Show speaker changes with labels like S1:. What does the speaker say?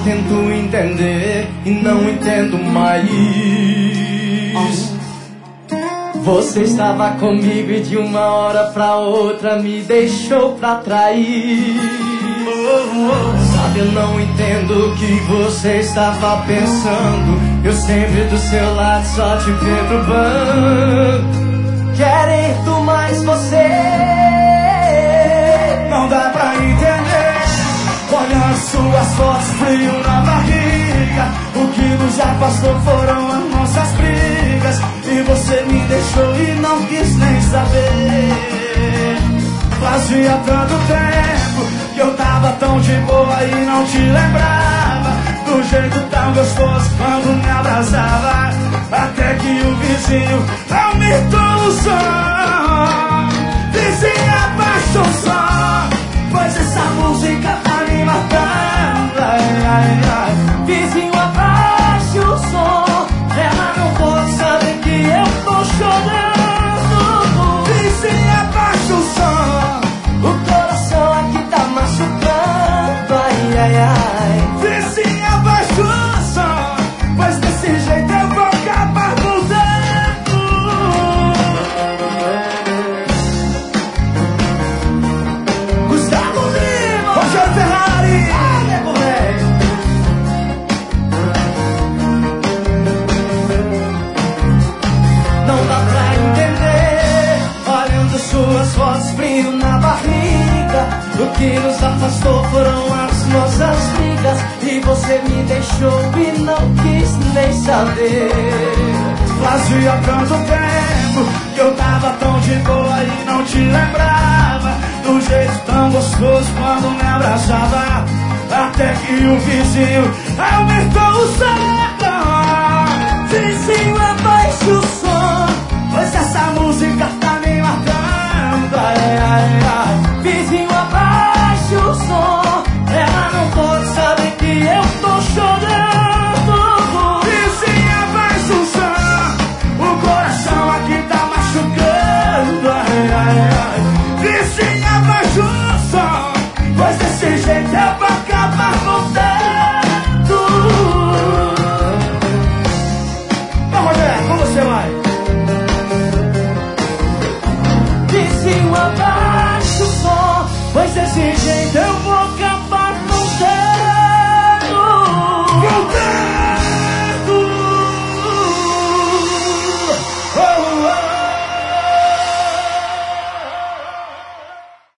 S1: tento entender e não entendo mais. Você estava comigo e de uma hora pra outra me deixou pra trair. Sabe, eu não entendo o que você estava pensando. Eu sempre do seu lado só te perturbando. Querendo mais você.
S2: Não dá pra entender. Olhando suas fotos, frio na barriga. O que nos afastou foram as nossas brigas. E você me deixou e não quis nem saber. Fazia tanto tempo que eu tava tão de boa e não te lembrava. Do jeito tão gostoso quando me abraçava. Até que o vizinho aumentou o som. Vizinha, abaixa o som, pois essa música tá me matando. Ai, ai, ai.
S1: Vizinho, abaixe o som. Ela não pode saber que eu tô chorando.
S2: Vizinha, abaixa o som.
S1: O coração aqui tá machucando. Ai, ai, ai.
S2: Vizinha, abaixa o som, pois desse jeito eu vou acabar voltando. Gustavo Lima, Rogério Ferrari.
S1: Não dá pra entender. Olhando suas fotos, frio na barriga. O que nos afastou foram as nossas brigas. E você me deixou e não quis nem saber.
S2: Fazia tanto tempo que eu tava tão de boa e não te lembrava. Do jeito tão gostoso quando me abraçava. Até que o vizinho aumentou o som.